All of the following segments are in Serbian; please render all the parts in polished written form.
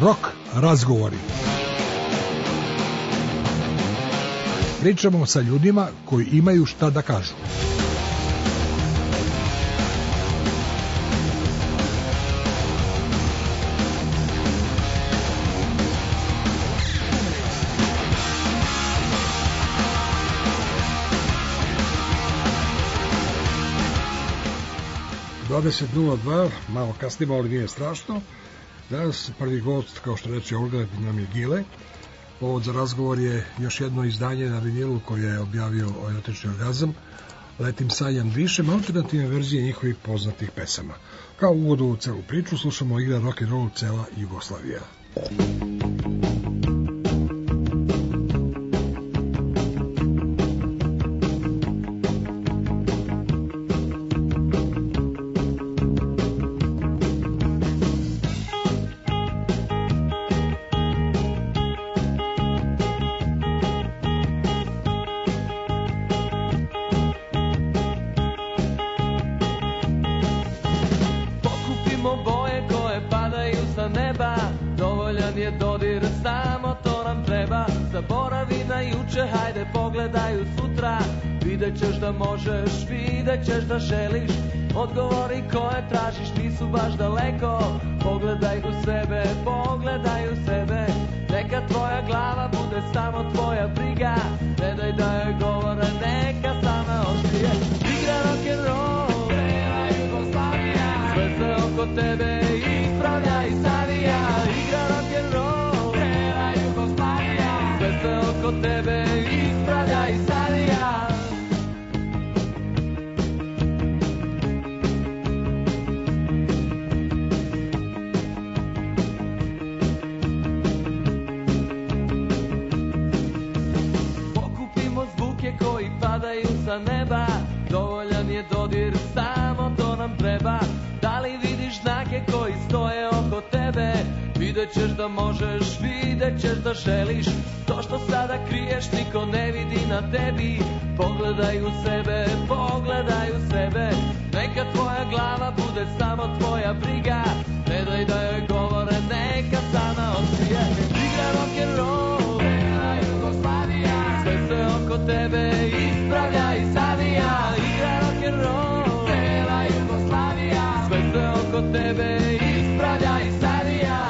Rock razgovori. Pričamo sa ljudima koji imaju šta da kažu. Dvadeset 02, malo kasnimo, ali nije strašno. Danas prvi gost, kao što reče Olga, nam je Gile. Povod za razgovor je još jedno izdanje na vinilu koje je objavio Erotični orgazam. Letim sanjam više, alternativne verzije njihovih poznatih pesama. Kao uvod u celu priču slušamo igra rock and roll cela Jugoslavija. Vidjet ćeš da želiš, odgovori koje tražiš nisu baš daleko. Pogledaj u sebe, pogledaj u sebe, neka tvoja glava bude samo tvoja briga. Ne daj da joj govore, neka sama oštrije. Igra rock'n'roll, prela Jugoslavija, sve se oko tebe ispravlja i savija. Igra rock'n'roll, prela Jugoslavija, sve se oko tebe ispravlja i savija. Sa neba, dovoljan je dodir, samo to nam treba. Da li vidiš znake koji stoje oko tebe? Vidjet ćeš da možeš, vidjet ćeš da želiš. To što sada kriješ niko ne vidi na tebi. Pogledaj u sebe, pogledaj u sebe, neka tvoja glava bude samo tvoja briga. Ne daj da joj govore, neka sama otkrije. Igra rock'n'roll, prela Jugoslavija, sve se oko tebe ispravlja i savija. Igra rock'n'roll, prela Jugoslavija, sve se oko tebe ispravlja i savija.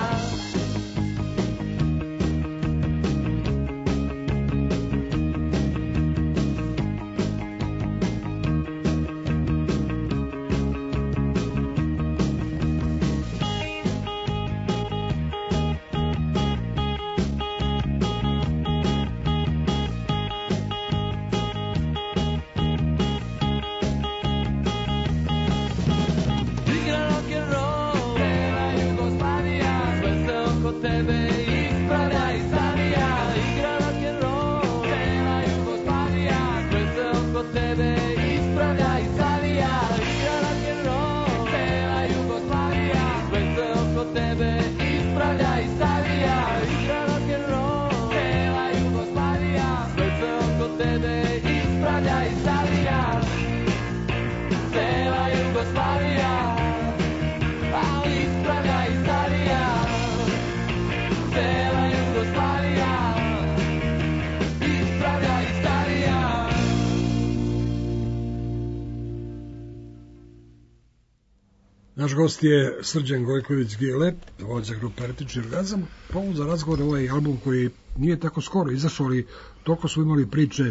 Naš gost je Srđan Gojković Gile, vođa grupe Erotični orgazam. Povod za razgovor ovaj album koji nije tako skoro izašao, ali toliko smo imali priče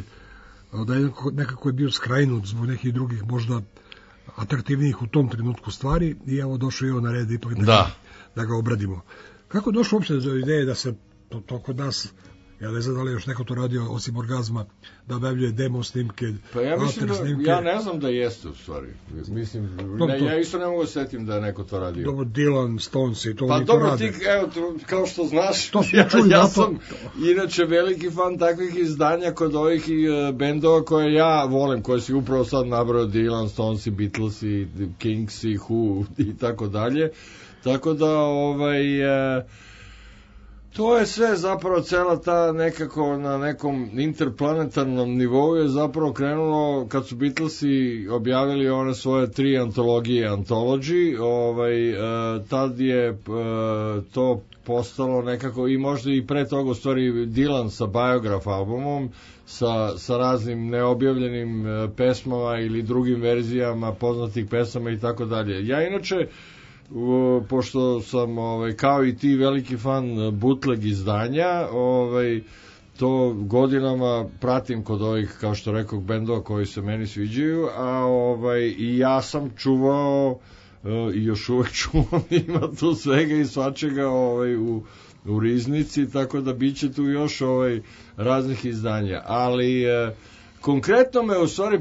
da je nekako je bio skrajnut zbog nekih drugih možda atraktivnijih u tom trenutku stvari i evo došao je on na red ipak da ga obradimo. Kako je došlo uopšte do ideje da se to kod nas, ja ne znam da li još neko to radio osim orgazma, da objavljuje demo snimke, pa ja mislim da, snimke. Ja ne znam da jeste u stvari. Mislim, ja isto ne mogu setim da je neko to radio. Dobro, Dylan, Stones i to pa oni dobro, to rade. Ti, evo, kao što znaš, to čuli, ja sam inače veliki fan takvih izdanja kod ovih bendova koje ja volim, koje si upravo sad nabrao, Dylan, Stones i Beatles i Kings i Who i tako dalje. Tako da, To je sve zapravo, cela ta nekako na nekom interplanetarnom nivou je zapravo krenulo kad su Beatlesi objavili one svoje 3 antologije, Anthology, tad je to postalo nekako, i možda i pre toga u stvari Dylan sa Biograph albumom, sa raznim neobjavljenim pesmama ili drugim verzijama poznatih pesama i tako dalje. Ja inače, pošto sam kao i ti veliki fan bootleg izdanja, to godinama pratim kod ovih, kao što rekao, bendova koji se meni sviđaju, a i ja sam čuvao i još uvek čuvam, ima tu svega i svačega u riznici, tako da bit će tu još raznih izdanja, ali konkretno me u stvari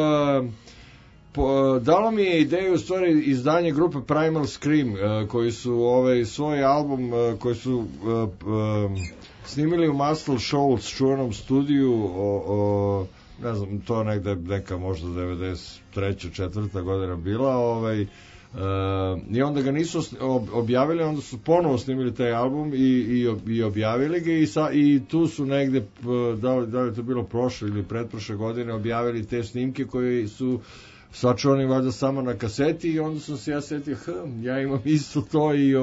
dalo mi je ideju u stvari izdanje grupe Primal Scream, koji su svoj album koji su snimili u Muscle Shoals čuvenom studiju ne znam, to je negde neka možda 93. 4. godina bila, i onda ga nisu objavili, onda su ponovo snimili taj album i objavili ga i tu su negde, da li je to bilo prošle ili pretprošle godine, objavili te snimke koje su sačuvani valjda samo na kaseti, i onda sam se ja setio, ja imam isto to, i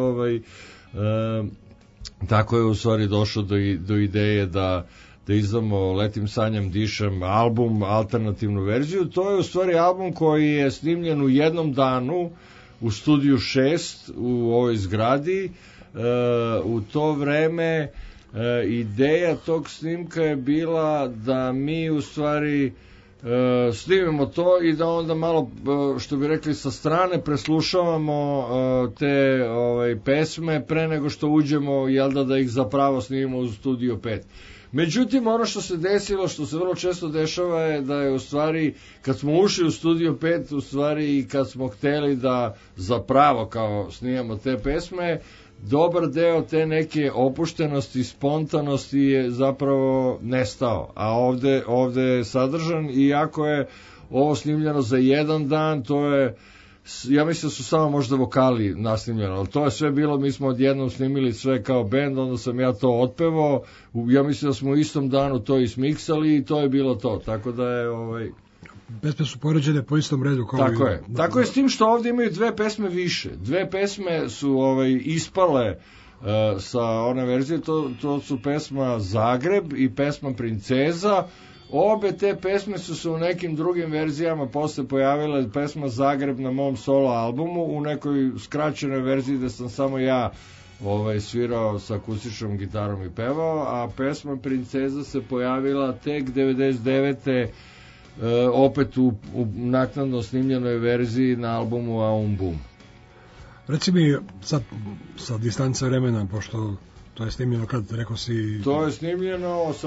tako je u stvari došlo do ideje da izdamo Letim sanjam dišem album, alternativnu verziju. To je u stvari album koji je snimljen u jednom danu u studiju 6 u ovoj zgradi. U to vreme ideja tog snimka je bila da mi u stvari snimimo to i da onda malo, što bi rekli, sa strane preslušavamo te pesme pre nego što uđemo, da ih zapravo snimimo u Studio 5. Međutim, ono što se desilo, što se vrlo često dešava, je da je u stvari, kad smo ušli u Studio 5, u stvari i kad smo hteli da zapravo kao snimamo te pesme, dobar deo te neke opuštenosti, spontanosti je zapravo nestao, a ovde je sadržan, i ako je ovo snimljeno za jedan dan, to je, ja mislim da su samo možda vokali nasnimljeno, ali to je sve bilo, mi smo odjednom snimili sve kao bend, onda sam ja to otpevao, ja mislim da smo u istom danu to ismiksali i to je bilo to, tako da je pesme su poređene po istom redu kao tako je. Tako je, s tim što ovdje imaju 2 pesme više. 2 pesme su ispale sa one verzije, to su pesma Zagreb i pesma Princeza. Obe te pesme su se u nekim drugim verzijama posle pojavile, pesma Zagreb na mom solo albumu, u nekoj skraćenoj verziji da sam samo ja svirao sa akustičnom gitarom i pevao, a pesma Princeza se pojavila tek 99. Opet u naknadno snimljenoj verziji na albumu Aum Bum. Reci mi sad sa distance vremena, pošto to je snimljeno kad rekao si... To je snimljeno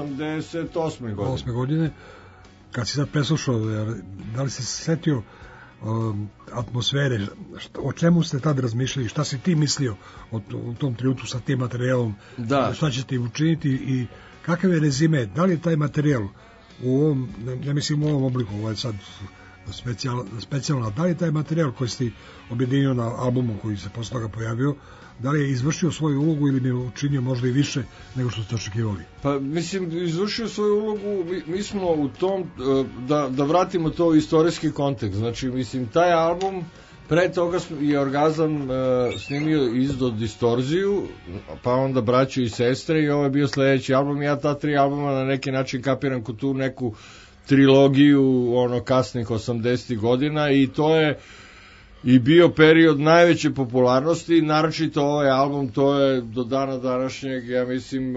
88. godine. Kad si sad preslušao, da li si se setio atmosfere, o čemu ste tad razmišljali, šta si ti mislio u tom trenutku sa tim materijalom, šta će ti učiniti i kakav je rezime, da li je taj materijal u ovom, ja mislim u ovom obliku, ovo je sad specijalno, da li je taj materijal koji si objedinio na albumu koji se posle toga pojavio, da li je izvršio svoju ulogu ili je učinio možda i više nego što ste očekivali? Pa mislim, izvršio svoju ulogu, mi smo u tom, da vratimo to u istorijski kontekst, znači mislim taj album, pre toga je Orgazam snimio Izdo Distorziju, pa onda Braćo i sestre, i ovo je bio sledeći album. Ja ta 3 albuma na neki način kapiram kod tu neku trilogiju kasnih 80. godina, i to je i bio period najveće popularnosti, naročito ovaj album, to je do dana današnjeg, ja mislim,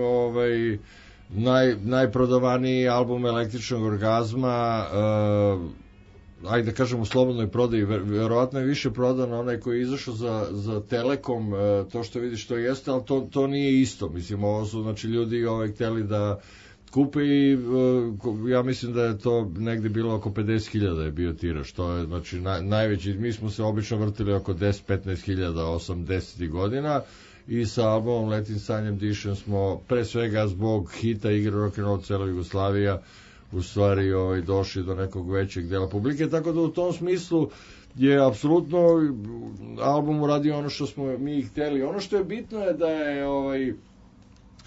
najprodavaniji album Električnog orgazma, ajde da kažem u slobodnoj prodaji, verovatno je više prodan onaj koji je izašao za Telekom, to što vidiš to jeste, ali to nije isto, mislim, ovo su, znači, ljudi hteli da kupe i ja mislim da je to negde bilo oko 50.000 je bio tiraž, to je, znači, najveći, mi smo se obično vrtili oko 10-15.000 80. godina, i sa albumom Letim sanjem dišem smo, pre svega zbog hita Igra rock'n'roll cela Jugoslavija, u stvari došli do nekog većeg dela publike, tako da u tom smislu je apsolutno album uradio ono što smo mi hteli. Ono što je bitno je da je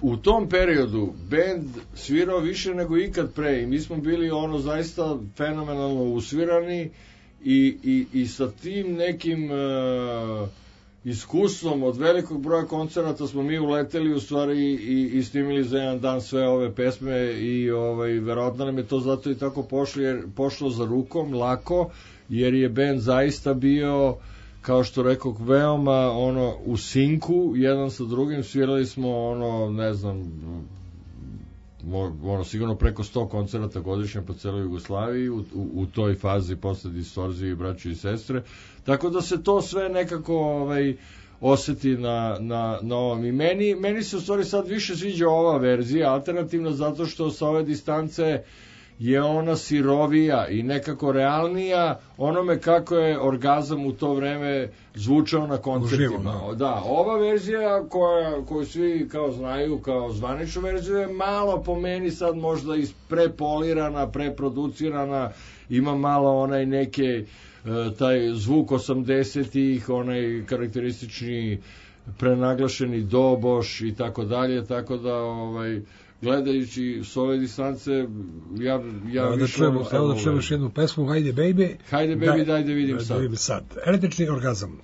u tom periodu bend svirao više nego ikad pre i mi smo bili ono zaista fenomenalno usvirani i sa tim nekim iskustvom od velikog broja koncerata smo mi uleteli u stvari i snimili za jedan dan sve ove pesme i verovatno nam je to zato i tako pošlo za rukom, lako, jer je bend zaista bio, kao što rekao, veoma u sinku jedan sa drugim. Svirali smo ne znam, sigurno preko 100 koncerata godišnje po celoj Jugoslaviji u toj fazi posle Distorzije i Braćo i sestre, tako da se to sve nekako oseti na ovom. I meni se u stvari sad više sviđa ova verzija alternativna, zato što sa ove distance je ona sirovija i nekako realnija onome kako je Orgazam u to vreme zvučao na koncertima. Da, ova verzija koju svi kao znaju kao zvaničnu verziju je malo po meni sad možda prepolirana, preproducirana, ima malo onaj neke taj zvuk 80-ih, onaj karakteristični prenaglašeni doboš i tako dalje, tako da gledajući s ove distance, ja više... Evo da čujemo još jednu pesmu, Hajde baby. Hajde baby, daj da vidim sad. Električni orgazam.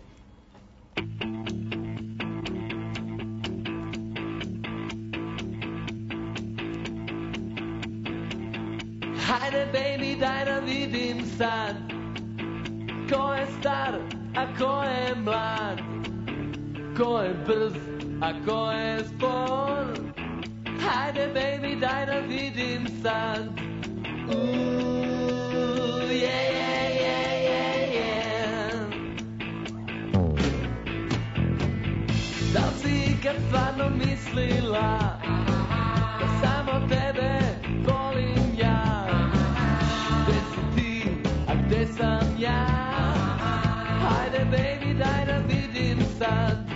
Hajde baby, daj da vidim sad ko je star, a ko je mlad, ko je brz, a ko je spor. Hajde baby, daj da vidim sad. Da li si ikad stvarno mislila da samo tebe volim ja? Gde si ti, a gde sam ja? Hajde baby, daj da vidim sad.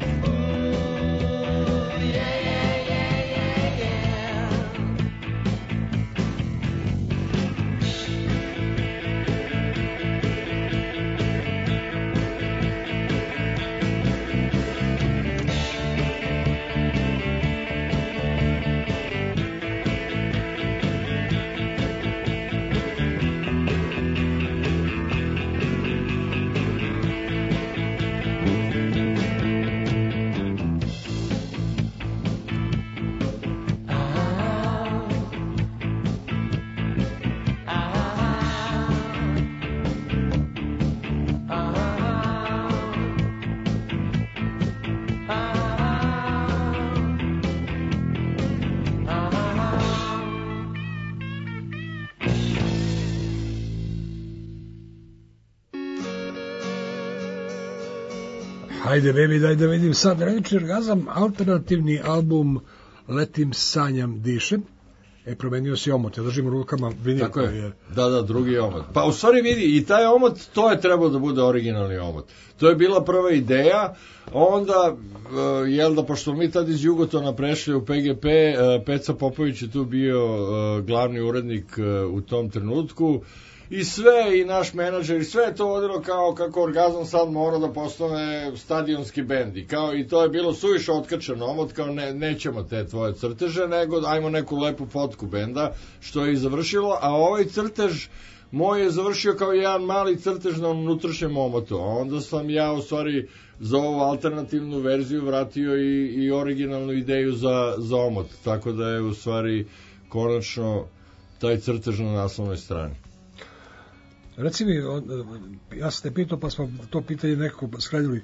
Hajde baby, daj da vidim sad. Električni orgazam, alternativni album Letim sanjam dišem. Promenio si omot, ja držim u rukama vinil. Tako je, da, drugi omot. Pa u stvari vidi, i taj omot, to je trebao da bude originalni omot. To je bila prva ideja, onda, pošto mi tad iz Jugotona prešli u PGP, Peca Popović je tu bio glavni urednik u tom trenutku, i sve, i naš menadžer, i sve je to vodilo kao kako Orgazam sad mora da postane stadionski bend. I to je bilo suviše otkačeno omot, kao nećemo te tvoje crteže, nego ajmo neku lepu fotku benda, što je i završilo, a ovaj crtež moj je završio kao jedan mali crtež na unutrašnjem omotu. A onda sam ja u stvari za ovu alternativnu verziju vratio i originalnu ideju za omot, tako da je u stvari konačno taj crtež na naslovnoj strani. Reci mi, ja sam te pitao, pa smo to pitanje nekako skrenuli,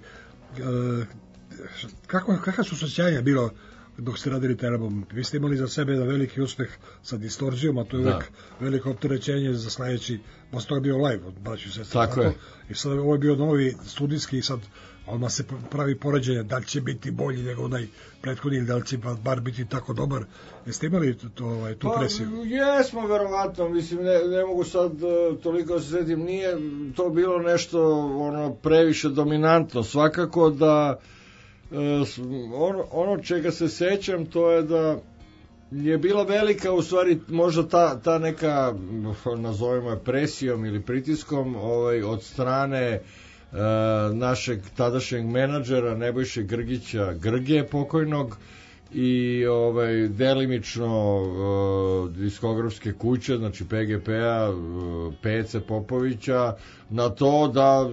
kakva su osjećanja bilo dok ste radili taj album? Vi ste imali za sebe jedan veliki uspeh sa Distorzijom, a to je uvek veliko opterećenje za sledeći, posle toga bio live od Braćo i sestre. Tako je. I sad ovo je bio novi studijski i sad odmah se pravi poređenje da li će biti bolji nego onaj prethodni ili da li će bar biti tako dobar. Jeste imali tu presiju? Jesmo, verovatno, mislim, ne mogu sad toliko da se setim, nije to bilo nešto previše dominantno. Svakako da ono čega se sećam, to je da je bila velika, u stvari, možda ta neka, nazovimo je presijom ili pritiskom od strane našeg tadašnjeg menadžera Nebojše Grgića, Grge pokojnog, i delimično diskografske kuće, znači PGP-a, Pece Popovića, na to da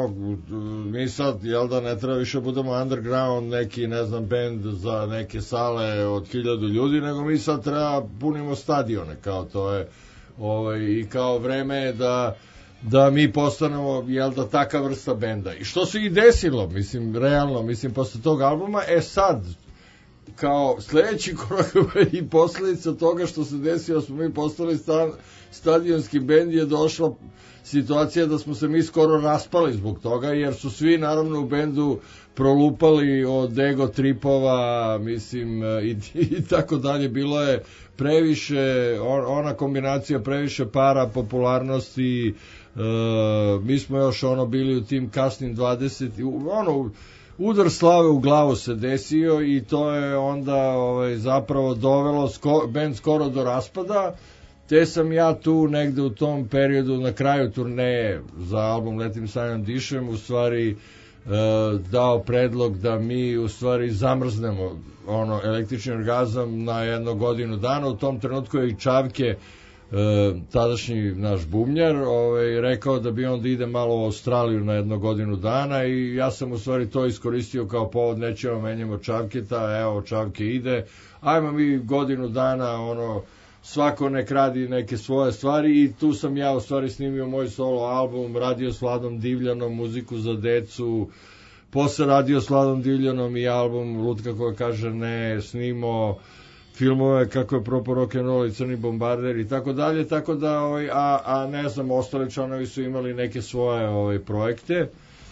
mi sad, jel da, ne treba više budemo underground, neki, ne znam, bend za neke sale od 1000 ljudi, nego mi sad treba punimo stadione, kao to je, i kao vreme je da mi postanemo, jel da, taka vrsta benda. I što se i desilo, mislim, realno, mislim, posle tog albuma, sad, kao sledeći korak i posledica toga što se desilo, smo mi postali stadionski bend, je došla situacija da smo se mi skoro raspali zbog toga, jer su svi naravno u bendu prolupali od ego tripova, mislim, i tako dalje. Bilo je previše, ona kombinacija previše para, popularnosti, mi smo još bili u tim kasnim 20, udar slave u glavu se desio i to je onda zapravo dovelo bend skoro do raspada, te sam ja tu negde u tom periodu na kraju turneje za album Letim sanjam dišem u stvari dao predlog da mi u stvari zamrznemo električni orgazam na 1 godinu dana. U tom trenutku je i Čavke, tadašnji naš bubnjar, rekao da bi on da ide malo u Australiju na 1 godinu dana i ja sam u stvari to iskoristio kao povod, nećemo menjamo Čavketa, evo Čavke ide, ajmo mi godinu dana, svako nek radi neke svoje stvari i tu sam ja u stvari snimio moj solo album, radio s Vladom Divljanom, muziku za decu, posle radio s Vladom Divljanom i album Lutka koja kaže ne, snimo filmove kako je Propo rock'n'roll i Crni bombarder i tako dalje, tako da, a ne znam, ostali članovi su imali neke svoje projekte.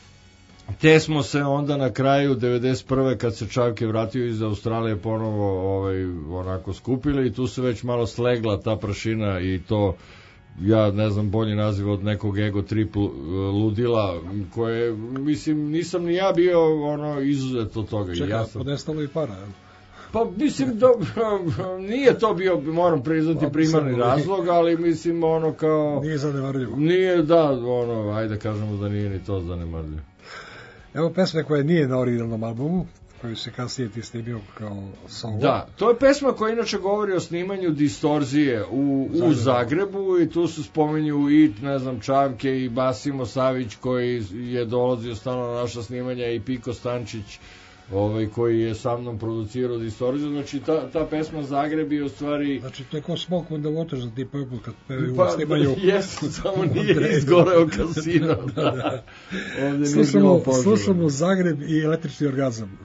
Te smo se onda na kraju 91. kad se Čavke vratio iz Australije ponovo onako skupili i tu se već malo slegla ta prašina i to, ja ne znam bolji naziv od nekog ego trip ludila koje, mislim, nisam ni ja bio izuzet od toga. Čekaj, ja podestalo i para, jel? Pa mislim da nije to bio, moram priznati, primarni razlog, ali mislim kao... Nije zanemarljivo. Nije, da, ajde kažemo da nije ni to zanemarljivo. Evo pesme koja nije na originalnom albumu, koju se kasnije ti snimio kao solo. Da, to je pesma koja inače govori o snimanju Distorzije u Zagrebu i tu se spominju i, ne znam, Čavke i Basimo Savić koji je dolazio stalno na naša snimanja i Piko Stančić koji je sa mnom producirao Distorziju, znači ta pesma Zagreb je u stvari... Znači to je kao Smoke on the Water za Deep Purple kad pevaju u snimanju... Jesu, samo nije izgoreo kasino. Da. Slušamo Zagreb i električni orgazam.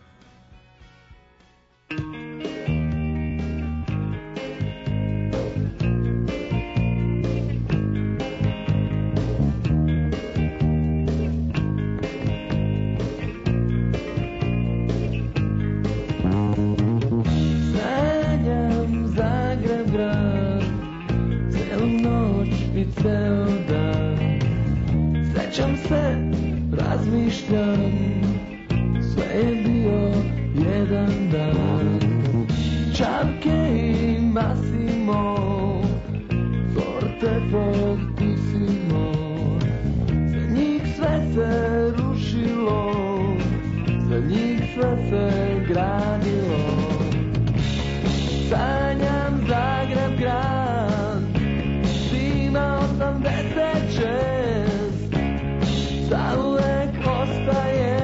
Ceo dan sećam se, razmišljam, sve je bio jedan dan. Čavke i Massimo, forte fortissimo, za njih sve se rušilo, za njih sve se gradilo. Sanjam Zagreb grad, zima 86, zauvek ostaje.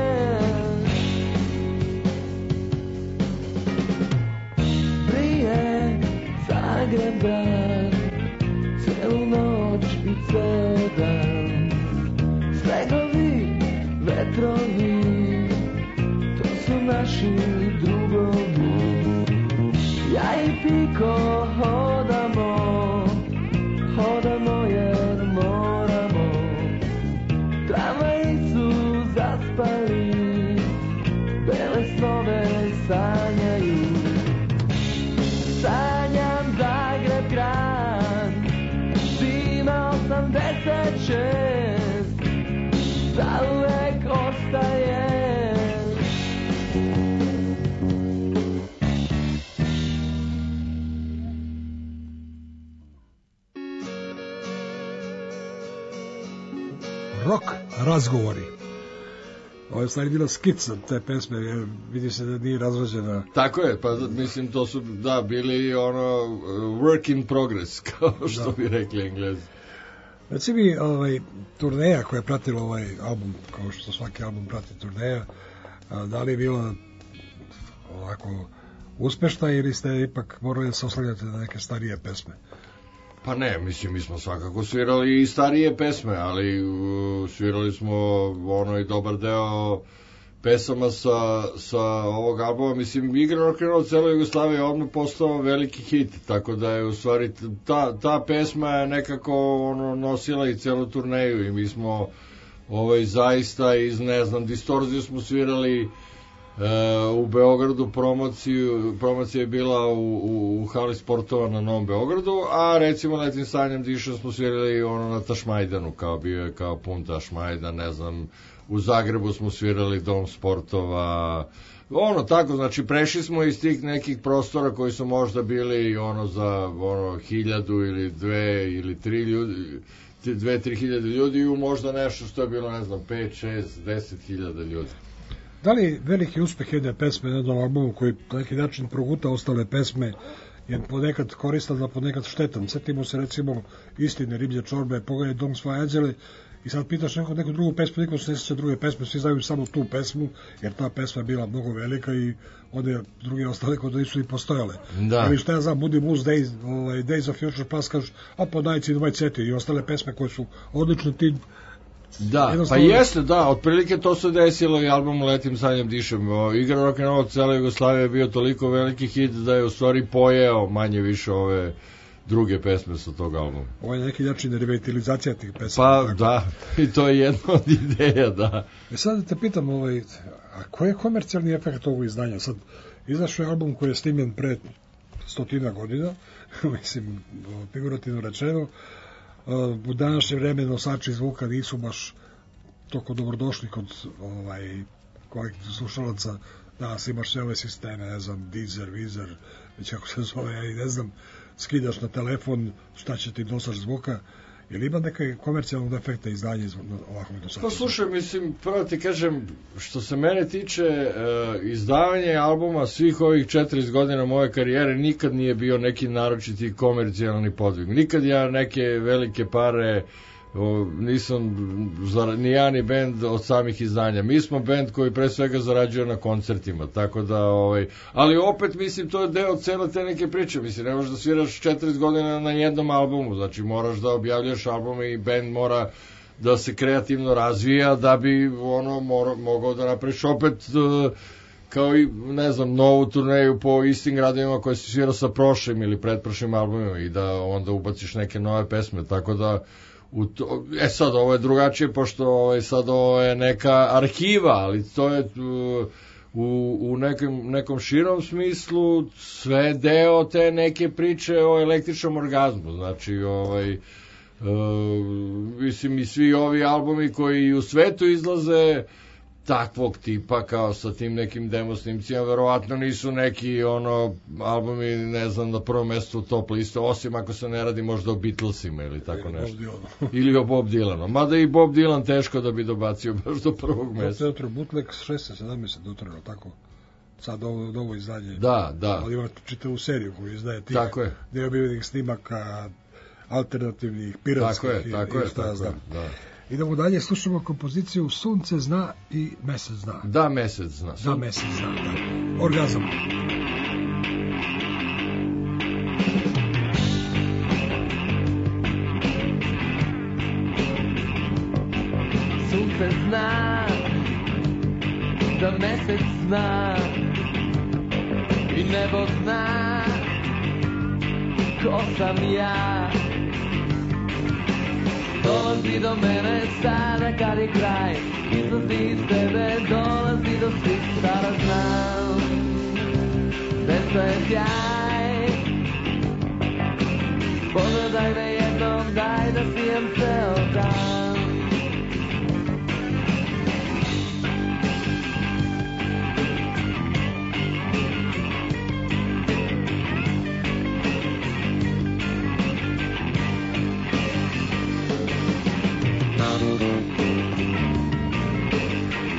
Prije Zagreb grad, celu noć i ceo dan, snegovi, vetrovi, to su naši drugovi. Ja i Piko hodamo jer moramo, tramvaji su zaspali, bele snove sanjaju. Sanjam Zagreb grad, zima 86, zauvek ostaje. Rock razgovori. Ovo je stvari bila skica te pesme, jer vidi se da nije razrađena. Tako je, pa mislim to su, da, bili ono work in progress, kao što bi rekli Englezi. Reci mi, turneja koja je pratila ovaj album, kao što svaki album prati turneja, da li je bila ovako uspešna ili ste ipak morali da se oslanjate na neke starije pesme? Pa ne, mislim, mi smo svakako svirali i starije pesme, ali svirali smo ono i dobar deo pesama sa ovog albuma. Mislim, Igra rock'n'roll celo Jugoslavije odmah postao veliki hit, tako da je u stvari ta pesma je nekako ono nosila i celu turneju i mi smo zaista iz, ne znam, Distorziju smo svirali u Beogradu, promocija je bila u hali sportova na Novom Beogradu, a recimo Letim sanjem dišem smo svirali ono na Tašmajdanu, kao bio je kao pun Tašmajdan, ne znam, u Zagrebu smo svirali Dom sportova, ono tako, znači prešli smo iz tih nekih prostora koji su možda bili ono za 1000 ili 2 ili 3 ljudi, 2-3 hiljade ljudi u možda nešto što je bilo, ne znam, 5, 6, 10 hiljada ljudi. Da li veliki uspeh jedne pesme na jednom albumu koji na neki način proguta ostale pesme je ponekad koristan, a ponekad štetan? Sjetimo se recimo Istine, Riblje čorbe, Pogledaj dom svoje anđele i sad pitaš neku drugu pesmu, niko se ne sjeća druge pesme, svi znaju samo tu pesmu, jer ta pesma je bila mnogo velika i one druge ostale kod nisu i postojale. Da. Ali šta ja znam, Budi Blues, Days of Future Past, kažeš, a po Dajci i Dvajceti i ostale pesme koje su odlične, ti. Da, pa jeste, da, otprilike to se desilo i albumu Letim sanjem dišem. Igra rock'n'roll cele Jugoslavije je bio toliko veliki hit da je u stvari pojeo manje više ove druge pesme sa tog albuma. Ovo je neki način revitalizacija tih pesma. Pa tako. Da, i to je jedna od ideja, da. Sad da te pitam, a koji je komercijalni efekt ovog izdanja? Sad, izašao je album koji je snimljen pre 100 godina, mislim, figurativno rečeno. U današnje vreme nosači zvuka nisu baš toliko dobrodošli kod kvalitetnih slušalaca. Danas imaš sve ove sisteme, ne znam, Deezer, Weezer, već kako se zove, ja i ne znam, skidaš na telefon, šta će ti nosač zvuka, ili ima neke komercijalnog efekta izdanja ovakvog nosača? Pa slušaj, mislim, prvo ti kažem, što se mene tiče, izdavanje albuma svih ovih 40 godina moje karijere nikad nije bio neki naročiti komercijalni podvig. Nikad ja neke velike pare nisam ni ja ni bend od samih izdanja. Mi smo bend koji pre svega zarađuje na koncertima, tako da ali opet mislim to je deo cele te neke priče, mislim ne možeš da sviraš 40 godina na jednom albumu, znači moraš da objavljaš albume i bend mora da se kreativno razvija da bi mogao da napraviš opet kao i, ne znam, novu turneju po istim gradovima koje si svirao sa prošlim ili pretprošlim albumima i da onda ubaciš neke nove pesme, tako da sad ovo je drugačije pošto sad ovo je neka arhiva, ali to je u nekom širom smislu sve deo te neke priče o električnom orgazmu, znači mislim i svi ovi albumi koji u svetu izlaze takvog tipa kao sa tim nekim demo snimcima verovatno nisu neki albumi, ne znam, na prvom mestu top liste, osim ako se ne radi možda o Beatlesima ili tako nešto. Ili o Bob Dylanu. Mada i Bob Dylan teško da bi dobacio baš do prvog mesta. To je Bootleg 6-7 dotrano, tako? Sad ovo izdanje. Da. Ali ima čitavu seriju koju izdaje tih neobjavljenih snimaka, alternativnih, piratskih. Tako je. Da. Idemo dalje, slušamo kompoziciju Sunce zna i mesec zna. Da, mesec zna. Da, mesec zna, da. Orgazam. Sunce zna, da mesec zna i nebo zna ko sam ja. Dolazi do mene sada kad je kraj, izlazi iz tebe, dolazi do svih sada znam. Deca je sjaj, pogledaj me jednom, daj da sijem ceo dan.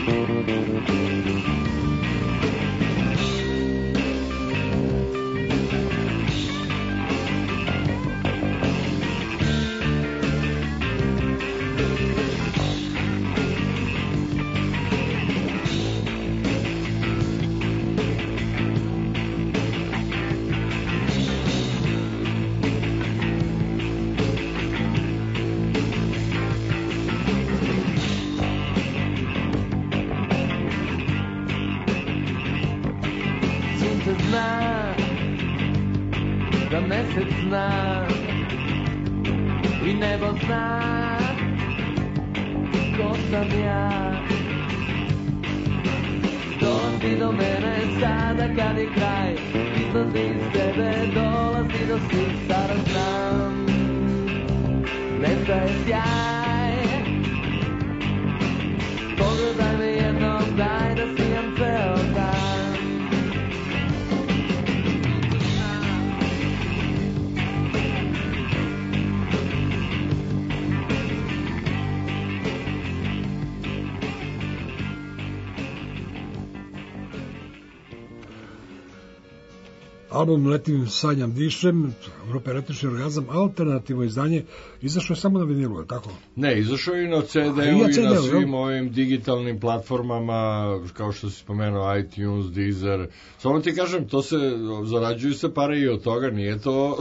Album Letim sanjam dišem, grupe Električni orgazam, alternativno izdanje, izašlo je samo na vinilu, je tako? Ne, izašao je i na CD-u i na svim ovim digitalnim platformama, kao što si spomenuo, iTunes, Deezer. Samo ti kažem, to se, zarađuju se pare i od toga, nije to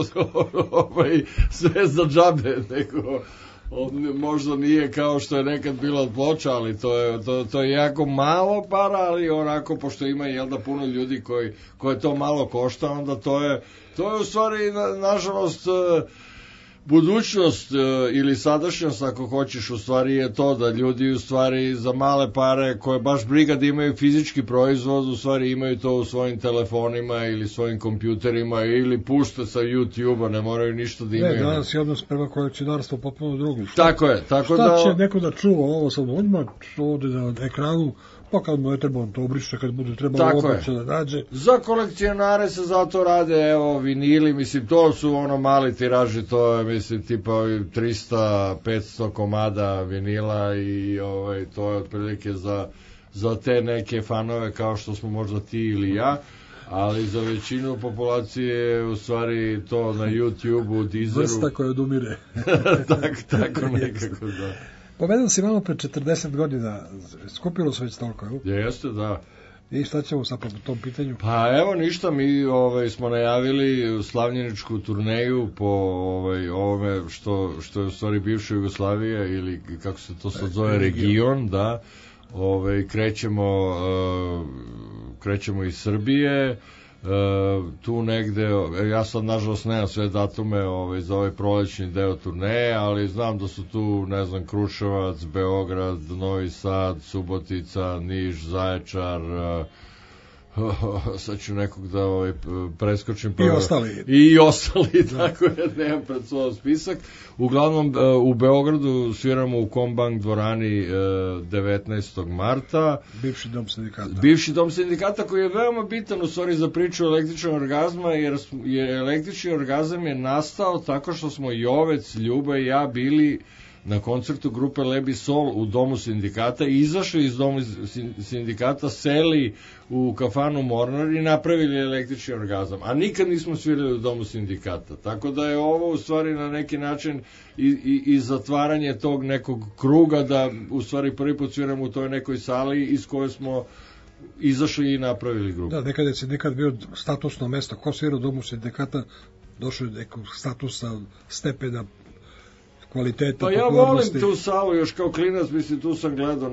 sve za džabe, nego... možda nije kao što je nekad bilo od ploča, ali to je jako malo para, ali onako, pošto ima jel da puno ljudi koje to malo košta, onda to je u stvari, nažalost, budućnost ili sadašnjost, ako hoćeš, u stvari je to da ljudi u stvari za male pare koje baš briga da imaju fizički proizvod, u stvari imaju to u svojim telefonima ili svojim kompjuterima ili pušte sa YouTube-a, ne moraju ništa da imaju. Ne, danas je odnos prema kolekcionarstvu potpuno drugi. Tako je. Šta će neko da čuva ovo sad odmah, ovde na ekranu, pa kad mu je treba on to obriše, kad bude trebalo obriše da nađe. Za kolekcionare se zato rade, evo, vinili, mislim, to su ono mali tiraži, to je, mislim, tipa 300-500 komada vinila i to je otprilike za te neke fanove kao što smo možda ti ili ja, ali za većinu populacije u stvari to na YouTube-u, Deezeru... Vrsta koja odumire. tako nekako, da. Povedao si malo pre 40 godina, skupilo se već toliko, je? Jeste, da. I šta ćemo sad po tom pitanju? Pa evo ništa, mi smo najavili slavljeničku turneju po ovome što je u stvari bivša Jugoslavija ili kako se to sad zove, region, da. Krećemo iz Srbije, tu negde, ja sad nažalost nemam sve datume za ovaj prolećni deo turneje, ali znam da su tu, ne znam, Kruševac, Beograd, Novi Sad, Subotica, Niš, Zaječar, sad ću nekog da preskočim. I ostali, tako je, nemam pred svoj spisak. Uglavnom, u Beogradu sviramo u Kombank dvorani 19. marta. Bivši dom sindikata koji je veoma bitan u stvari za priču električnog orgazma, jer električni orgazam je nastao tako što smo Jovec, Ljuba i ja bili na koncertu grupe Lebi Sol u domu sindikata, izašli iz domu sindikata, seli u kafanu Mornar i napravili električni orgazam, a nikad nismo svirali u domu sindikata, tako da je ovo u stvari na neki način i zatvaranje tog nekog kruga, da u stvari prvi put sviramo u toj nekoj sali iz koje smo izašli i napravili grupu. Da, nekad je sindikat bio statusno mesto, ko svira u domu sindikata došao je nekog statusa, stepena kvaliteta, pa ja volim tu salu, još kao klinac, mislim, tu sam gledao,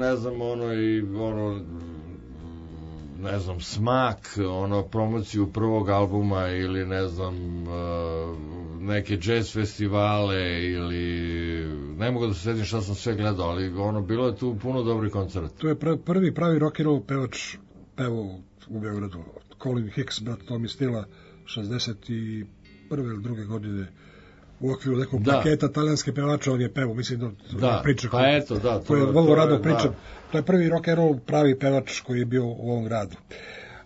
ne znam, Smak, promociju prvog albuma ili ne znam, neke jazz festivale ili ne mogu da se sjetim šta sam sve gledao, ali bilo je tu puno dobrih koncerta. Tu je prvi pravi rock'n'roll pevač pevao u Beogradu, Colin Hicks, brat Tommy Stilla, 61. ili druge godine, u okviru nekog paketa talijanske pevača, on je pevao, mislim da priča. Pa eto, da. To je vrlo rado pričam. To je prvi rock and roll pravi pevač koji je bio u ovom gradu.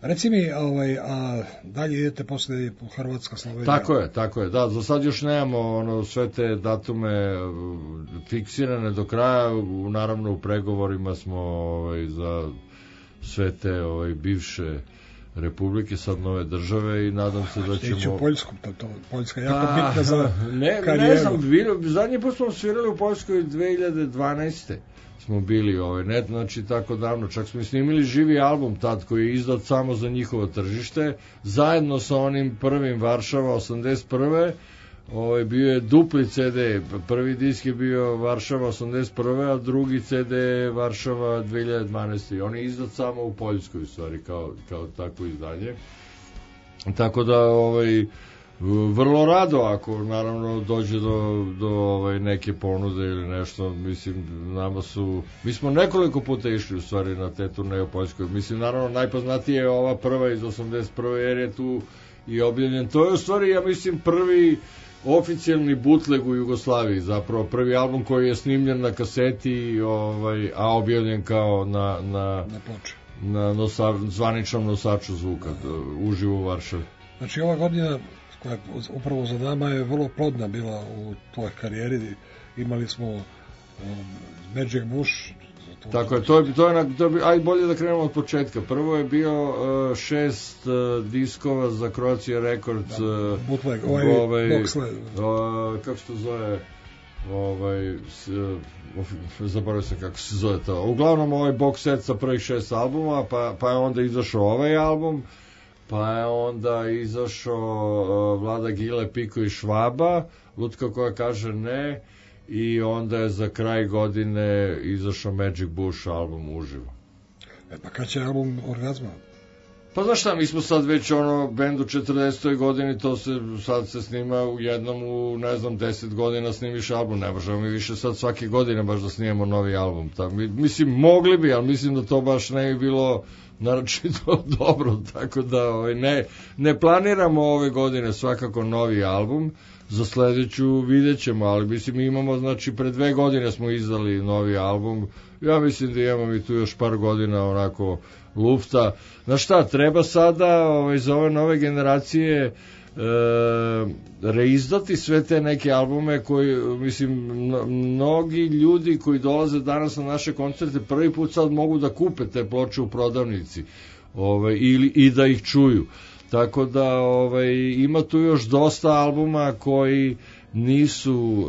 Reci mi, a dalje idete posle Hrvatska, Slovenija? Tako je, da, za sad još nemamo sve te datume fiksirane do kraja, naravno u pregovorima smo za sve te bivše republike, sad nove države i nadam se da ćemo... Ići u Poljsku, Poljska je jako bitna za karijeru. Ne znam, zadnji put smo svirali u Poljskoj 2012. smo bili, znači tako davno, čak smo snimili živi album tad koji je izdat samo za njihovo tržište, zajedno sa onim prvim Varšava 81. Bio je dupli CD, prvi disk je bio Varšava 81. a drugi CD je Varšava 2012. I on je izdat samo u Poljskoj, u stvari, kao takvo izdanje. Tako da, vrlo rado, ako naravno dođe do neke ponude ili nešto, mislim, mi smo nekoliko puta išli u stvari na te turneje u Poljskoj, mislim, naravno najpoznatije je ova prva iz 81. jer je tu i objavljen, to je u stvari, ja mislim, prvi oficijalni bootleg u Jugoslaviji, zapravo prvi album koji je snimljen na kaseti, a objavljen kao na zvaničnom nosaču zvuka, uživo u Varšavi. Znači ova godina koja je upravo za nama je vrlo plodna bila u tvojoj karijeri. Imali smo Magic Bush. Tako je, aj bolje da krenemo od početka. Prvo je bio 6 diskova za Croatia Records. Bootleg, kako se to zove? Zaboravio sam kako se zove to. Uglavnom box set sa prvih 6 albuma, pa je onda izašao ovaj album. Pa je onda izašao Vlada Gile, Piko i Švaba, Lutka koja kaže ne, i onda je za kraj godine izašao Magic Bush album uživo. Pa kad će album Orgazma? Pa znaš šta, mi smo sad već bend u 40. godini, to sad se snima u jednom, u 10 godina snimiš album, ne možemo mi više sad svake godine baš da snimamo novi album. Mislim, mogli bi, ali mislim da to baš ne bi bilo naročito dobro, tako da ne planiramo ove godine svakako novi album, za sledeću vidjet ćemo, ali mislim mi imamo, znači pre 2 godine smo izdali novi album, ja mislim da imamo i tu još par godina onako lufta. Znaš šta, treba sada za ove nove generacije reizdati sve te neke albume koji, mislim, mnogi ljudi koji dolaze danas na naše koncerte prvi put sad mogu da kupe te ploče u prodavnici i da ih čuju. Tako da ima tu još dosta albuma koji nisu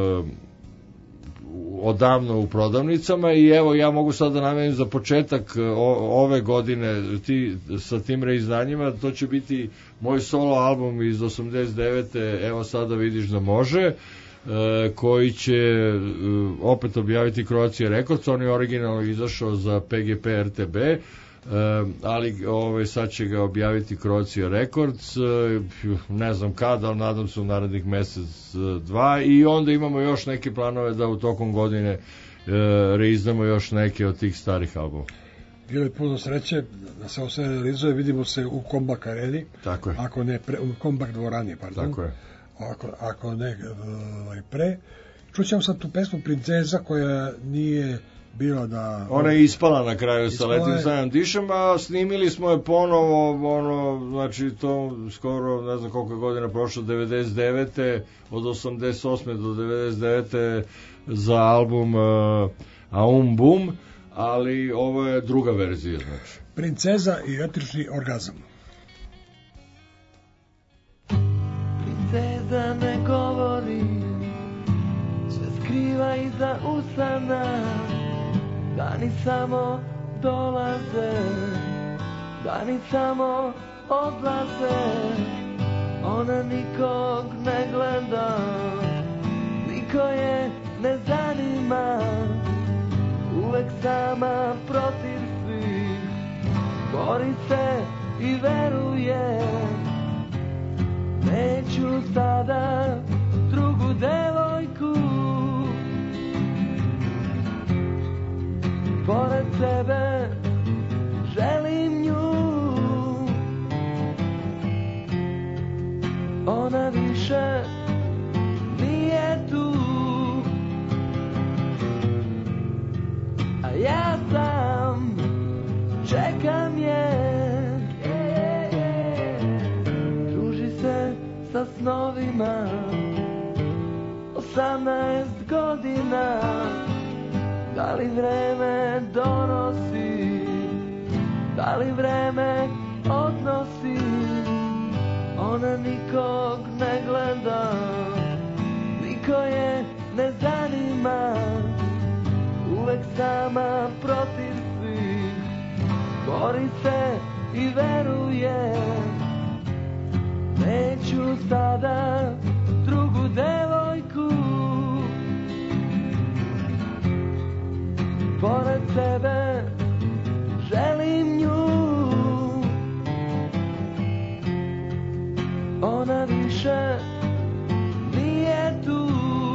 odavno u prodavnicama i evo ja mogu sad da namenim za početak ove godine sa tim reizdanjima, to će biti moj solo album iz 89. Evo sada vidiš da može, koji će opet objaviti Croatia Records, on je originalno izašao za PGP RTB, ali sad će ga objaviti Croatia Records, ne znam kada, ali nadam se u narednih mesec, 2, i onda imamo još neke planove da u tokom godine reizdamo još neke od tih starih albuma. Bilo je puno sreće da se ovo sve realizuje, vidimo se u Kombak areni, ako ne u Kombak dvorani, pardon. Tako je. Ako ne pre. Čućemo sad tu pesmu Princeza koja nije bila da... Ona je ispala na kraju sa Letim sanjam dišem, a snimili smo je ponovo, znači to skoro, ne znam koliko godina prošlo, 99. od 88. do 99. za album Aum Bum, ali ovo je druga verzija, znači. Princeza i etrični orgazam. Princeza ne govori, sve skriva iza usana, dani samo dolaze, dani samo odlaze, ona nikog ne gleda, niko je ne zanima, uvek sama protiv svih, bori se i veruje, neću sada drugu devojku pored sebe, želim nju, ona više nije tu, a ja sam čekam je. snovima, 18 godina, da li vreme donosi, da li vreme odnosi, ona nikog ne gleda, niko je ne zanima, uvek sama protiv svih, bori se i veruje, neću sada drugu devojku, pored sebe želim nju, ona više nije tu,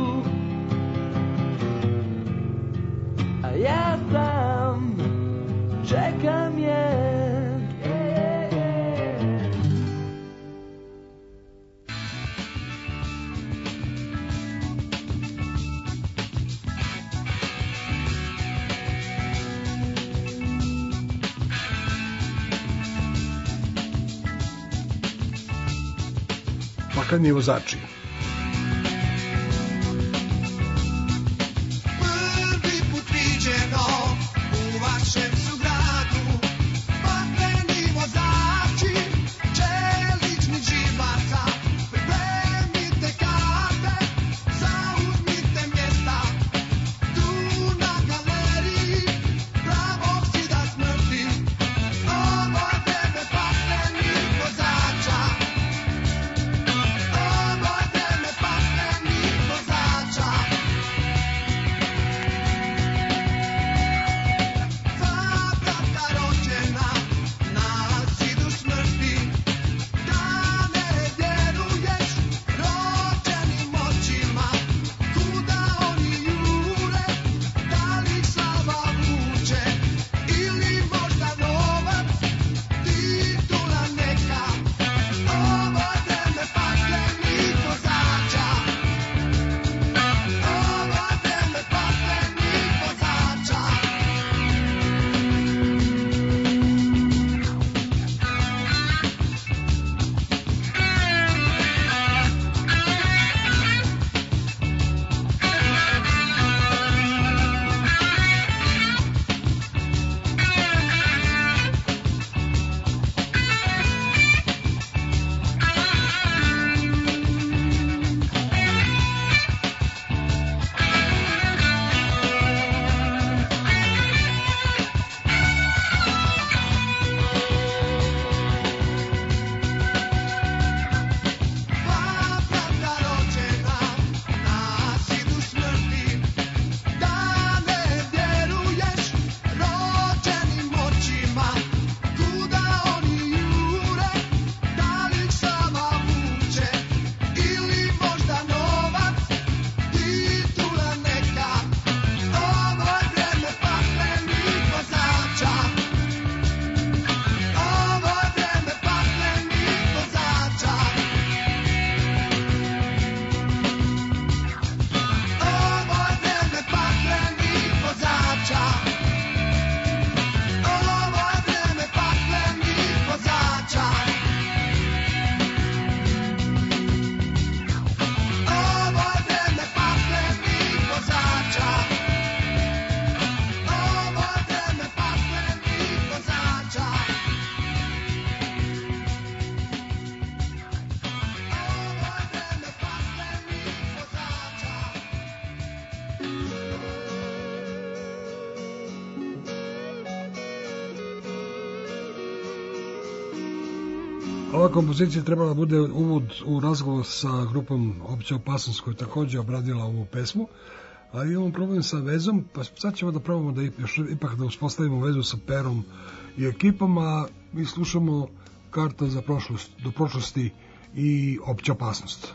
a ja sam čekam je. Pakleni vozači. Prvi put viđeno u vašem su gradu, pakleni vozači, čelični živaca, pripremite karte, zauzmite mjesta, tu na galeriji, pravog zida smrti, ovo je vreme paklenih vozača. Ova kompozicija trebala bude uvod u razgovor sa grupom Opća opasnost koja takođe obradila ovu pesmu, ali imamo problem sa vezom, pa sad ćemo da probamo da ipak da uspostavimo vezu sa Perom i ekipom, a mi slušamo Karta za prošlost, do prošlosti i Opća opasnost.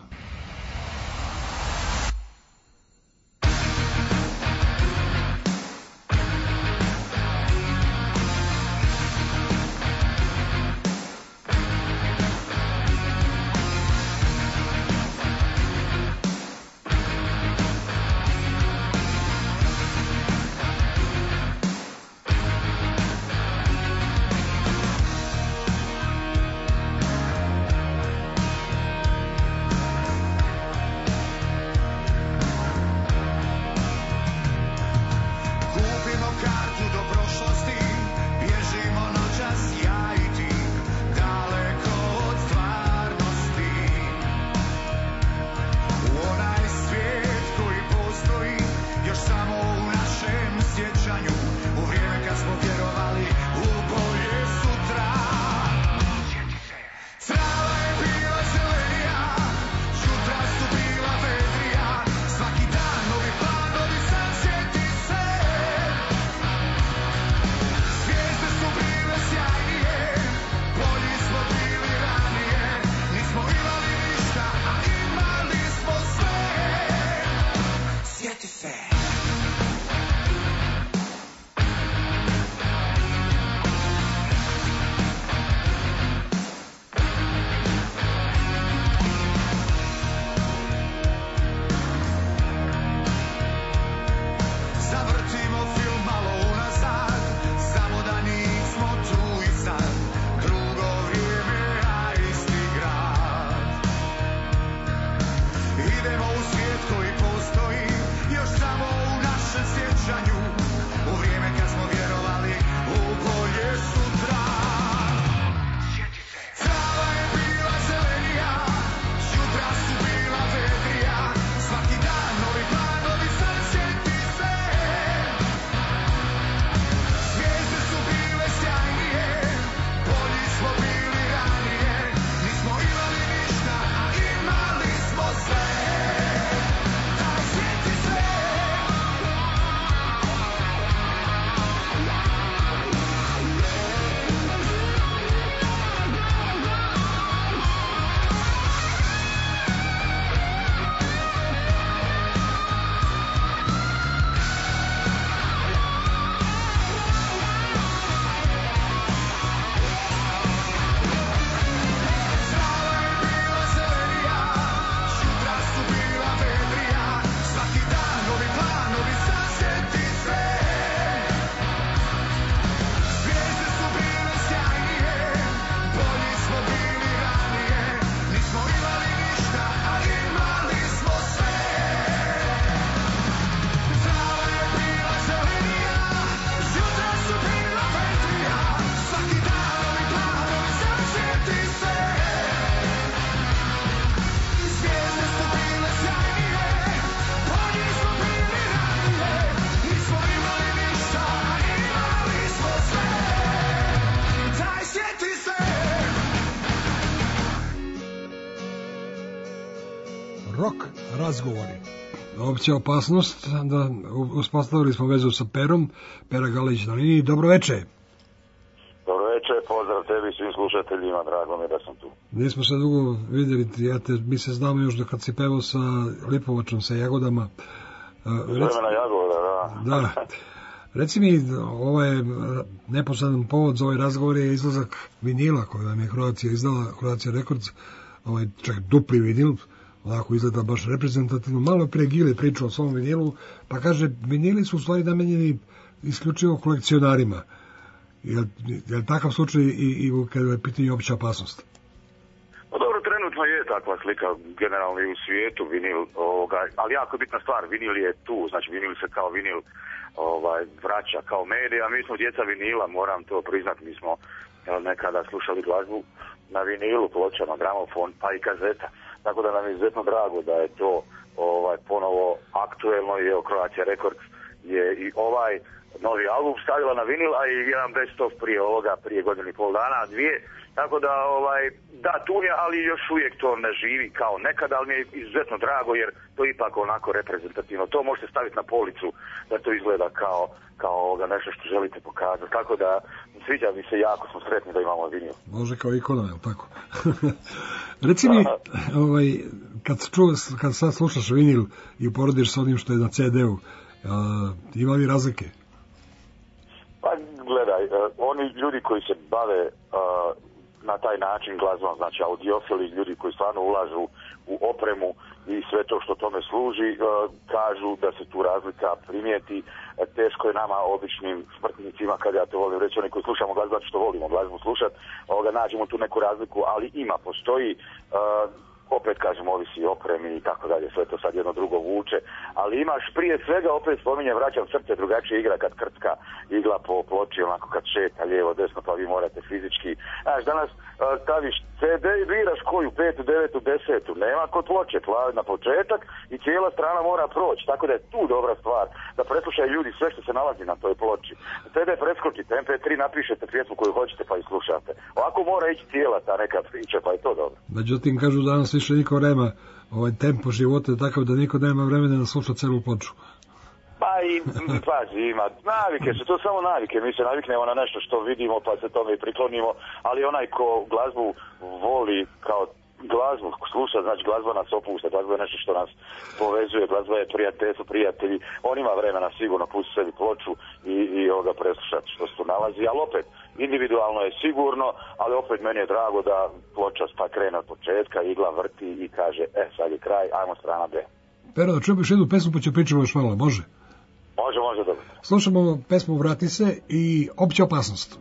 razgovori. Opća opasnost, da uspostavili smo vezu sa Perom, Pera Galić na liniji. Dobro veče. Dobro veče, pozdrav tebi i svim slušateljima, drago mi je da sam tu. Nismo se dugo vidjeli, mi se znamo još da kad si pevao sa Lipovačom, sa Jagodama. Vremena Jagoda, da. Da. Reci mi, ovaj neposredan povod za ovaj razgovor je izlazak vinila koji vam je Croatia izdala, Croatia Records, čak dupli vinil, onako izgleda baš reprezentativno. Malo pre Gile pričao o svom vinilu, pa kaže, vinili su u stvari namenjeni isključivo kolekcionarima. Je li takav slučaj i kada je pitanje opća opasnost? No dobro, trenutno je takva slika generalno i u svijetu vinil, ali jako bitna stvar, vinil je tu, znači vinil se kao vinil vraća kao medija, mi smo djeca vinila, moram to priznati, mi smo nekada slušali glazbu na vinilu, pločama, gramofon, pa i kazeta, tako da nam je izuzetno drago da je to ponovo aktuelno i Croatia Records je i ovaj novi album stavila na vinil, a i jedan best of prije godinu i pol dana, dvije, tako da da tu je, ali još uvijek to ne živi kao nekada, ali mi je izuzetno drago jer to ipak onako reprezentativno, to možete staviti na policu da to izgleda kao nešto što želite pokazati, tako da sviđa mi se, jako smo sretni da imamo vinil. Može kao ikona, je li tako? Reci mi, kad sad slušaš vinil i uporediš sa onim što je na CD-u, ima li razlike? Pa gledaj, oni ljudi koji se bave na taj način glazbom, znači audiofili, ljudi koji stvarno ulažu u opremu i sve to što tome služi, kažu da se tu razlika primijeti. Teško je nama, običnim smrtnicima, kad ja to volim reći, oni koji slušamo glazbu, što volimo glazbu slušati, nađemo tu neku razliku, ali postoji, opet kažem, ovisi opremi i tako dalje, sve to sad jedno drugo vuče, ali imaš prije svega, opet spominjem, vraćam srce, drugačije igra kad krtka igla po ploči, onako kad šeta lijevo, desno, pa vi morate fizički. Znaš, danas staviš CD i biraš koju, 5., 9., 10., nema kod ploče, na početak i cijela strana mora proći, tako da je tu dobra stvar, da preslušaju ljudi sve što se nalazi na toj ploči. CD preskočite, MP3 napišete pjesmu koju hoćete pa i slušate. Ovako mora ići cijela ta neka priča, pa je to dobro. Međutim, kažu danas više niko nema, tempo života je takav da niko nema vremena da sluša celu ploču. Pazi, ima navike su, to samo navike, mi se naviknemo na nešto što vidimo pa se tome i priklonimo, ali onaj ko glazbu voli kao glazbu sluša, znači glazba nas opušta, glazba je nešto što nas povezuje, glazba je prijatelji, on ima vremena sigurno pustiti sebi ploču i preslušati što se tu nalazi, ali opet individualno je sigurno, ali opet meni je drago da ploča pa krene od početka, igla vrti i kaže, sad je kraj, ajmo strana B. Pero, da čujemo još jednu pesmu pa ću pričamo još malo, može? Može, dobro. Slušamo pesmu Vrati se i Opća opasnost.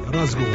razgovor.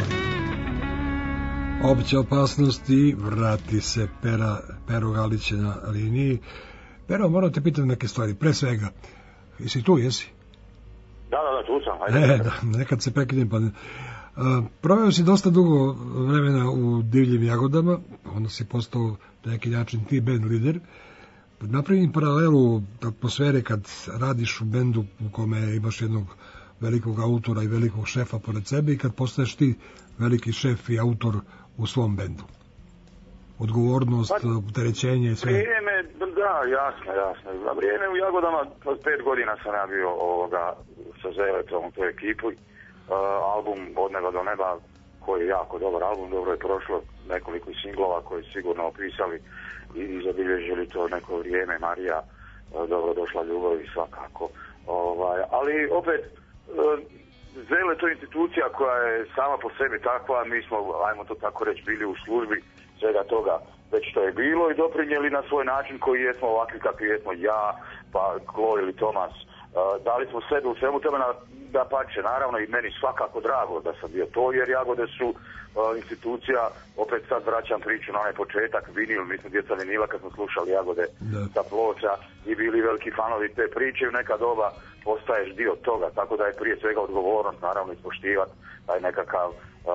Opća opasnost i vrati se Pero Galić je na liniji. Pero, moram te pitati neke stvari. Pre svega, jesi tu, jesi? Da, tu sam. Ajde. Da, nekad se prekidem pa ne. Proveo si dosta dugo vremena u Divljim jagodama, onda si postao na neki način ti band lider. Napravim paralelu atmosfere kad radiš u bendu u kome imaš jednog velikog autora i velikog šefa pored sebe i kad postaješ ti veliki šef i autor u svom bendu. Odgovornost, opterećenje i sve. Vrijeme, da, jasno. Na vrijeme u Jagodama, 5 godina sam ja bio sa Zeletom u toj ekipi. Album Od neba do neba, koji je jako dobar album, dobro je prošlo, nekoliko singlova koji su sigurno opisali i zabilježili to neko vrijeme. Marija, dobro došla ljubav i svakako. Ali opet, Zele to je institucija koja je sama po sebi takva, mi smo, ajmo to tako reći, bili u službi svega toga već što je bilo i doprinijeli na svoj način koji jesmo ovakvi kakvi jesmo ja, pa Klo ili Tomas. Dali smo sebe u svemu tome da pače, naravno i meni svakako drago da sam bio to, jer Jagode su institucija, opet sad vraćam priču na onaj početak, vinil, mi smo djeca vinila kad smo slušali Jagode sa ploča i bili veliki fanovi te priče, u neka doba postaješ dio toga, tako da je prije svega odgovornost, naravno ispoštivati taj nekakav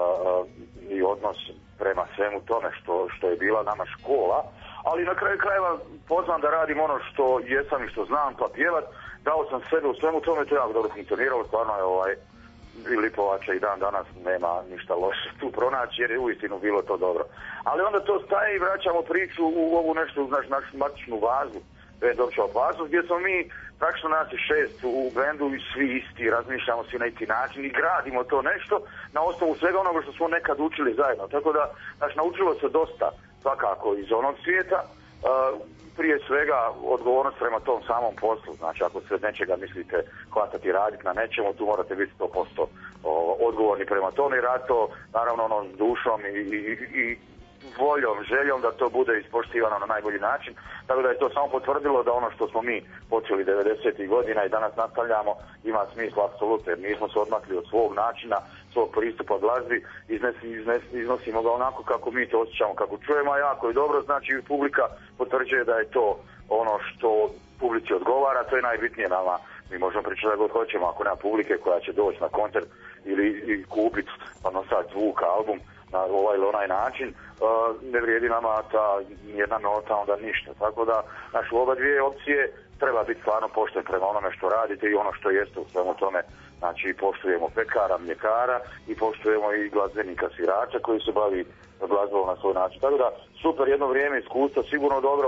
i odnos prema svemu tome što je bila nama škola, ali na kraju krajeva pozvan da radim ono što jesam i što znam, pa pjevat. Dao sam sebe u svemu tome, to je jako dobro funkcioniralo, stvarno je i Lipovača i dan danas nema ništa loše tu pronaći, jer je uistinu bilo to dobro. Ali onda to staje i vraćamo priču u ovu nešto, našu matičnu vazu, bend Opća opasnost, gdje smo mi, praktično nas je 6 u bendu i svi isti, razmišljamo svi na isti način i gradimo to nešto na osnovu svega onoga što smo nekad učili zajedno. Tako da, naučilo se dosta svakako iz onog svijeta, prije svega odgovornost prema tom samom poslu, znači ako se nečega mislite hvatati raditi na nečemu, tu morate biti 100% odgovorni prema tome i raditi to naravno onom dušom i voljom, željom da to bude ispoštivano na najbolji način, tako da je to samo potvrdilo da ono što smo mi počeli 90. godina i danas nastavljamo ima smisla apsolutno, jer nismo se odmakli od svog načina, svog pristupa glazbi, iznosimo ga onako kako mi to osjećamo, kako čujemo, a jako je dobro, znači publika potvrđuje da je to ono što publici odgovara, to je najbitnije nama. Mi možemo pričati da god hoćemo, ako nema publike koja će doći na koncert ili kupiti pa nosati zvuk, album na ovaj ili onaj način, ne vrijedi nama ta jedna nota, onda ništa. Tako da, u oba dvije opcije treba biti stvarno pošten prema onome što radite i ono što jeste u svemu tome. Znači, poštujemo pekara, mljekara i poštujemo i glazbenika, svirača koji se bavi glazbom na svoj način. Tako da, super jedno vrijeme, iskustvo, sigurno dobro,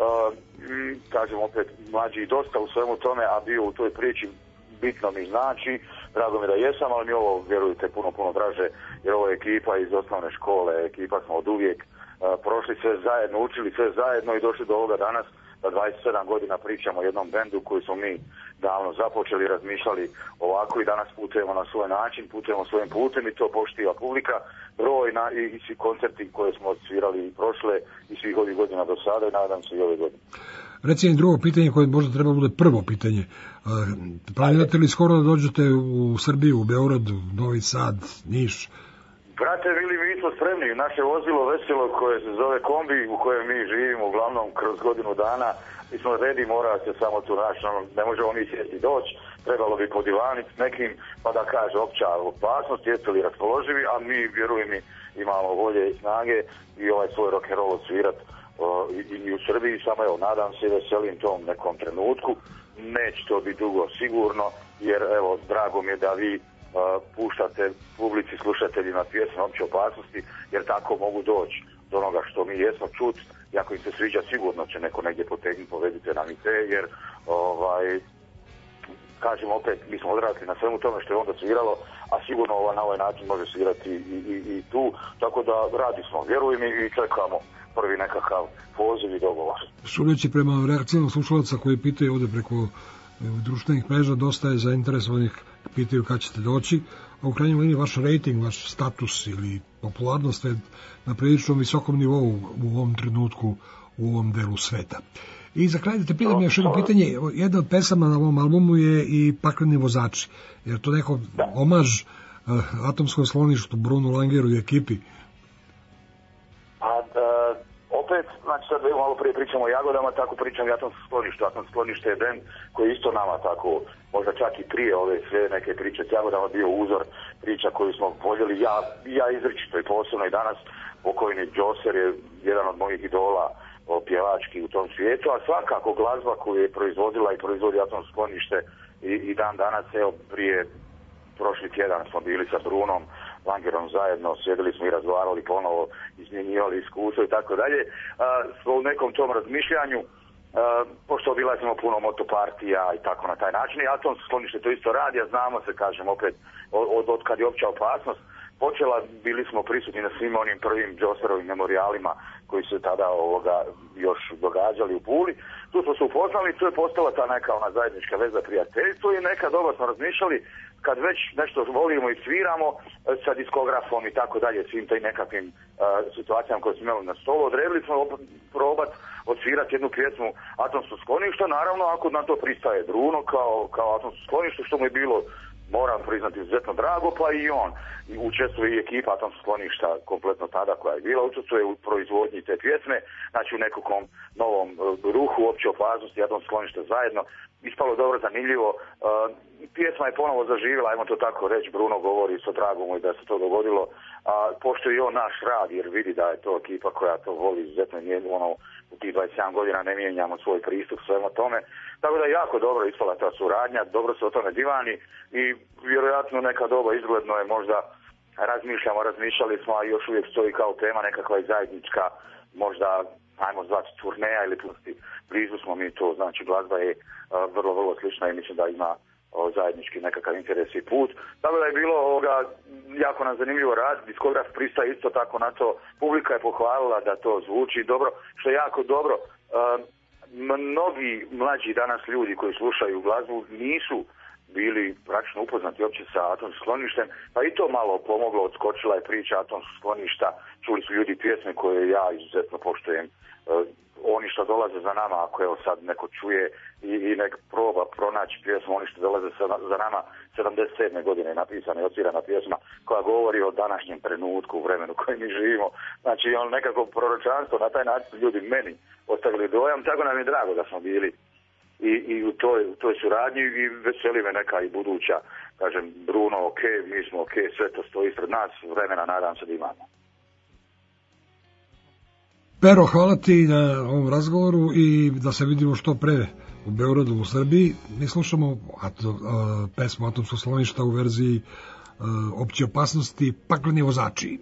kažem opet, mlađi dosta u svemu tome, a bio u toj priči bitno mi znači, drago mi da jesam, ali mi ovo, vjerujte, puno draže, jer ovo je ekipa iz osnovne škole, ekipa smo od uvijek prošli sve zajedno, učili sve zajedno i došli do ovoga danas, da 27 godina pričamo o jednom bendu koji smo mi davno započeli, razmišljali ovako i danas putujemo na svoj način, putujemo svojim putem i to poštiva publika, broj i svi koncerti koje smo svirali i prošle i svih ovih godina do sada i nadam se i ove godine. Reci mi drugo pitanje koje možda treba bude prvo pitanje. Planirate li skoro da dođete u Srbiju, u Beograd, Novi Sad, Niš? Brate, Vili, mi smo spremni. Naše vozilo veselo koje se zove kombi u kojem mi živimo uglavnom kroz godinu dana. Mi smo redi, mora se samo tu naći, ne možemo mi sjesti doći. Trebalo bi podivaniti s nekim pa da kaže opća opasnost, jeste li raspoloživi, a mi, vjeruj mi, imamo volje i snage i ovaj svoj rock and roll odsvirati i u Srbiji, samo evo, nadam se i veselim tom nekom trenutku. Neće to biti dugo sigurno, jer evo, drago mi je da vi puštate publici, slušateljima pjesme Opće opasnosti, jer tako mogu doći do onoga što mi jesmo čut, i ako im se sviđa sigurno će neko negdje potegnuti, povedite nam i te, jer kažem opet, mi smo odrasli na svemu tome što je onda sviralo, a sigurno na ovaj način može svirati i tu, tako da radi smo, vjeruj mi, i čekamo prvi nekakav poziv i dogovor. Sudeći prema reakcijama slušalaca koji pitaju ovde preko društvenih mreža, dosta je zainteresovanih, pitaju kad ćete doći, a u krajnjoj liniji vaš rating, vaš status ili popularnost je na prilično visokom nivou u ovom trenutku u ovom delu sveta. I za kraj da te pitam još jedno pitanje, jedna od pesama na ovom albumu je i Pakleni vozači, jer to neko omaž atomskom skloništu, Brunu Langeru i ekipi? Opet, znači sad malo prije pričamo o Jagodama, tako pričam i atomskom skloništu. Atomsko sklonište je bend koji isto nama tako, možda čak i prije ove sve neke priče s Jagodama bio uzor priča koju smo voljeli, ja izričito i posebno i danas. Pokojni Džoser je jedan od mojih idola pjevački u tom svijetu, a svakako glazba koju je proizvodila i proizvodi atomsko sklonište i dan danas, evo prije prošli tjedan smo bili sa Brunom Langerom zajedno, sjedili smo i razgovarali ponovo, izmjenjivali iskustvo i tako dalje. U nekom tom razmišljanju, pošto obilazimo puno motopartija i tako na taj način, i atomsko sklonište to isto radi, a znamo se, kažem opet, od kad je opća opasnost počela, bili smo prisutni na svim onim prvim Džoserovim memorijalima koji su tada još događali u Puli. Tu smo se upoznali, tu je postala ta neka ona zajednička veza, prijateljstvo, i nekad oba smo razmišljali kad već nešto volimo i sviramo sa diskografom i tako dalje, svim taj nekakvim situacijama koje smo imali na stolu, odredili smo probat odsvirati jednu pjesmu Atomskog skloništa, naravno ako na to pristaje Bruno kao Atomsko sklonište, što mu je bilo, moram priznati, izuzetno drago, pa i on učestvuje i ekipa Atomskog skloništa kompletno tada koja je bila, učestvuje u proizvodnji te pjesme, znači u nekakvom novom ruhu opće opasnosti Atomskog skloništa zajedno. Ispalo dobro, zanimljivo. Pjesma je ponovo zaživjela, ajmo to tako reći, Bruno govori sa dragom i da se to dogodilo, pošto i on naš rad, jer vidi da je to ekipa koja to voli izuzetno, u tih 27 godina ne mijenjamo svoj pristup svema tome, tako da je jako dobro ispala ta suradnja, dobro se o tome divani i vjerojatno neka doba izgledno je, možda razmišljali smo, a još uvijek stoji kao tema nekakva i zajednička, možda ajmo zvati turneja ili pusti, blizu smo mi to, znači glazba je vrlo, vrlo slična i mislim da ima zajednički nekakav interes i put. Tako da je bilo jako nam zanimljivo rad, diskograf pristaje isto tako na to, publika je pohvalila da to zvuči dobro, što je jako dobro. Mnogi mlađi danas ljudi koji slušaju glazbu nisu bili praktično upoznati uopće sa atomskim skloništem, pa i to malo pomoglo, odskočila je priča atomskog skloništa, čuli su ljudi pjesme koje ja izuzetno poštujem, oni što dolaze za nama, ako evo sad neko čuje i nek proba pronaći pjesmu, oni što dolaze za nama, 77. godine napisana i odsvirana pjesma koja govori o današnjem trenutku, u vremenu u kojem mi živimo, znači on nekako proročanstvo, na taj način ljudi meni ostavili dojam, tako nam je drago da smo bili i u toj suradnji i veseli me neka i buduća, kažem, Bruno ok, mi smo ok, sve to stoji ispred nas, vremena nadam se da imamo. Pero, hvala ti na ovom razgovoru i da se vidimo što pre u Beogradu, u Srbiji. Mi slušamo pesmu Atomskog skloništa u verziji opće opasnosti, Pakleni vozači.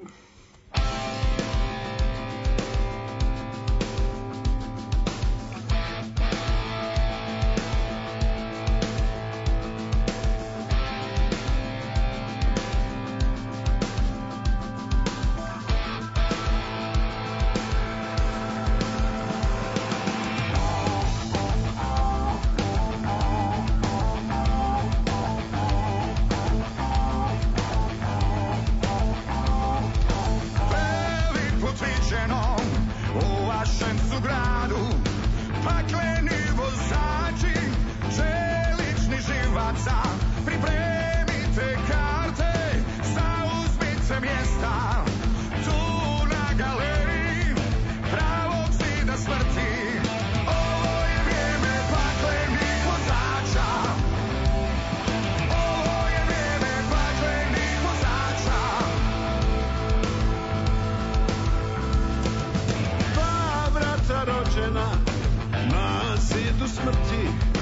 Na zidu smrti